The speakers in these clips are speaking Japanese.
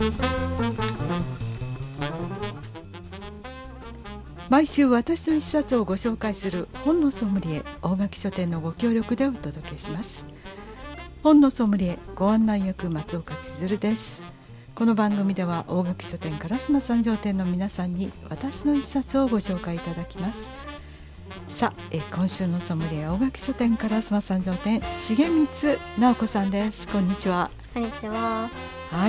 毎週私の一冊をご紹介する本のソムリエ大垣書店のご協力でお届けします。本のソムリエご案内役松岡千鶴です。この番組では大垣書店烏丸三条店の皆さんに私の一冊をご紹介いただきます。さあ、今週のソムリエ大垣書店烏丸三条店重光直子さんです。こんにちは。 こんにちは。 はい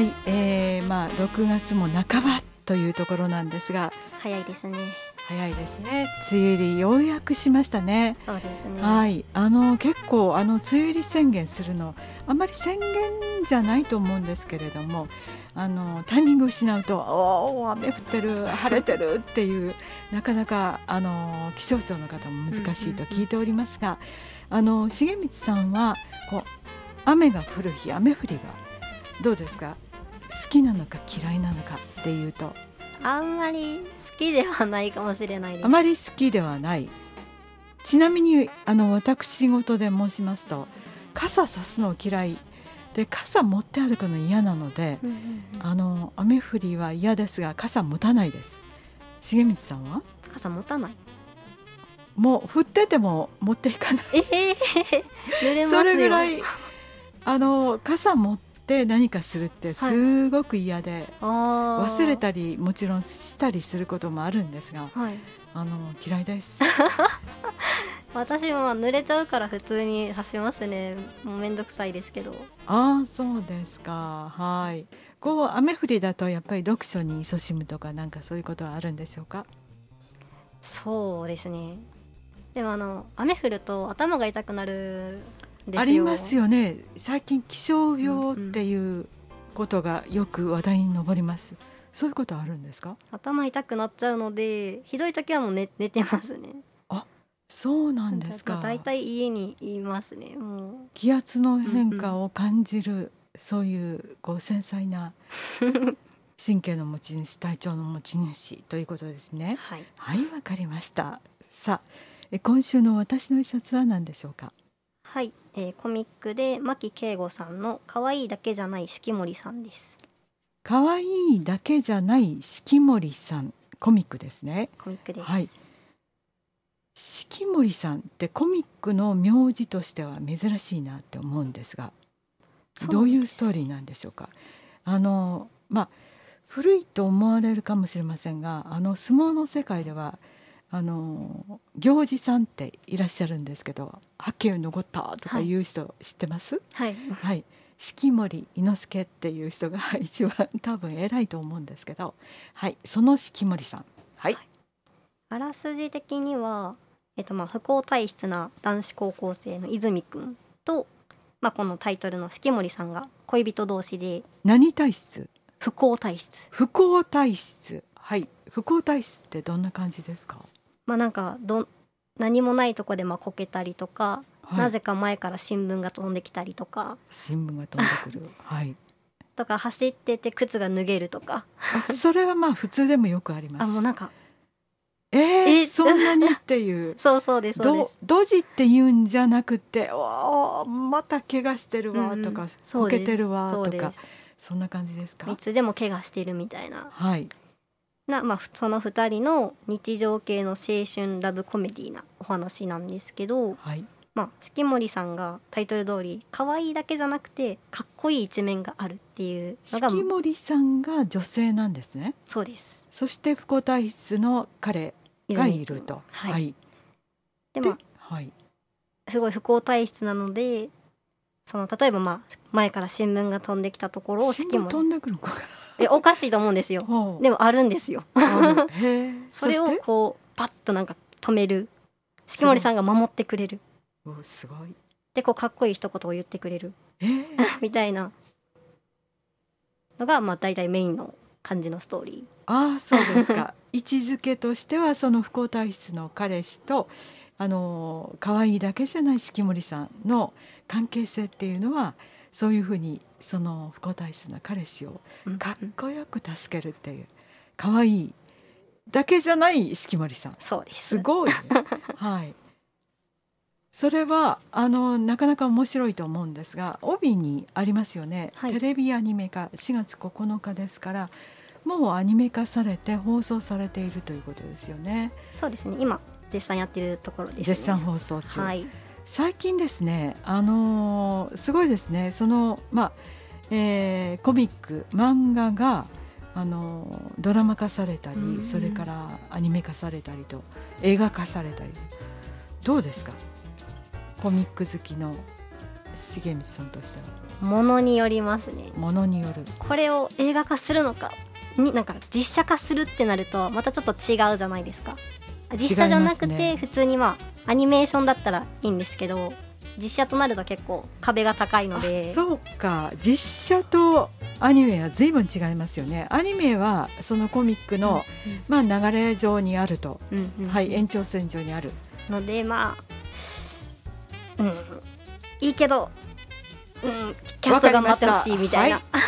、6月も半ばというところなんですが、 早いですね。 早いですね。梅雨入りようやくしましたね。 そうですね。 はい、結構梅雨入り宣言するのあまり宣言じゃないと思うんですけれども、タイミングを失うと雨降ってる晴れてるっていうなかなか気象庁の方も難しいと聞いておりますが、重光さんはこう雨が降る日、雨降りはどうですか？好きなのか嫌いなのかっていうと。 あんまり好きではないかもしれないです。 あまり好きではない。ちなみに私事で申しますと、傘さすの嫌いで、傘持って歩くの嫌なので、雨降りは嫌ですが傘持たないです。重光さんは？ 傘持たない。 もう降ってても持っていかない。 濡れますよ。 それぐらい傘持って何かするってすごく嫌で、忘れたりもちろんしたりすることもあるんですが、嫌いです。 私も濡れちゃうから普通に差しますね。もうめんどくさいですけど。 そうですか。はい。こう雨降りだとやっぱり読書に勤しむとかなんかそういうことはあるんでしょうか？ そうですね。でも雨降ると頭が痛くなるんですよ。 ありますよね。最近気象病っていうことがよく話題に上ります。そういうことあるんですか？ 頭痛くなっちゃうので、ひどい時はもう 寝てますね。 そうなんですか。 だいたい家にいますね。もう気圧の変化を感じる、そういう繊細な神経の持ち主、体調の持ち主ということですね。はい、わかりました。さあ、今週の私の一冊は何でしょうか？ はい、コミックで牧圭吾さんの可愛いだけじゃない四季森さんです。 可愛いだけじゃない四季森さん、コミックですね。 コミックです。 はい。四季森さんってコミックの名字としては珍しいなって思うんですが、どういうストーリーなんでしょうか？古いと思われるかもしれませんが、相撲の世界では行司さんっていらっしゃるんですけど、白球残ったとかいう人知ってます？はい、はい、四季森伊之助っていう人が一番多分偉いと思うんですけど、はい、その四季森さん、はい、 あらすじ的には不幸体質な男子高校生の泉くんと、このタイトルの四季森さんが恋人同士で。 何体質？ 不幸体質。 不幸体質、はい。不幸体質ってどんな感じですか？ なんか何もないとこでこけたりとか、なぜか前から新聞が飛んできたりとか。 新聞が飛んでくるはい。 とか走ってて靴が脱げるとか。 それは普通でもよくあります。 もうなんかそんなにっていうそうです。 ドジって言うんじゃなくて、また怪我してるわとか、こけてるわとか、そんな感じですか？ いつでも怪我してるみたいな、 はい、 その2人の日常系の青春ラブコメディなお話なんですけど、 はい、 四季森さんがタイトル通り可愛いだけじゃなくてかっこいい一面があるっていうのが。 四季森さんが女性なんですね。 そうです。 そして不幸体質の彼がいると。はい。 ですごい不幸体質なので、例えば前から新聞が飛んできたところを新聞飛んでくるのかおかしいと思うんですよ。でもあるんですよ。それをこうパッとなんか止める四季森さんが守ってくれる。 すごい。でかっこいい一言を言ってくれるみたいなのが大体メインの感じのストーリー。 そうですか。位置づけとしてはその不幸体質の彼氏と可愛いだけじゃない四季森さんの関係性っていうのは、そういうふうにその不幸体質な彼氏をかっこよく助けるっていう、可愛いだけじゃない四季森さん。 そうです。 すごい、ね、はい。 それはなかなか面白いと思うんですが、帯にありますよね、 はい、 テレビアニメ化4月9日ですから、もうアニメ化されて放送されているということですよね。 そうですね、今絶賛やってるところですね。 絶賛放送中、 はい、 最近ですね、すごいですね、そのコミック漫画がドラマ化されたり、それからアニメ化されたりと映画化されたり、どうですか、コミック好きの重光さんとしては。 ものによりますね。 ものによる。 これを映画化するのかなんか実写化するってなるとまたちょっと違うじゃないですか。実写じゃなくて普通にアニメーションだったらいいんですけど、実写となると結構壁が高いので。 そうか、実写とアニメは随分違いますよね。アニメはそのコミックの、流れ上にあると、延長線上にあるのでいいけど、キャスト頑張ってほしいみたいな、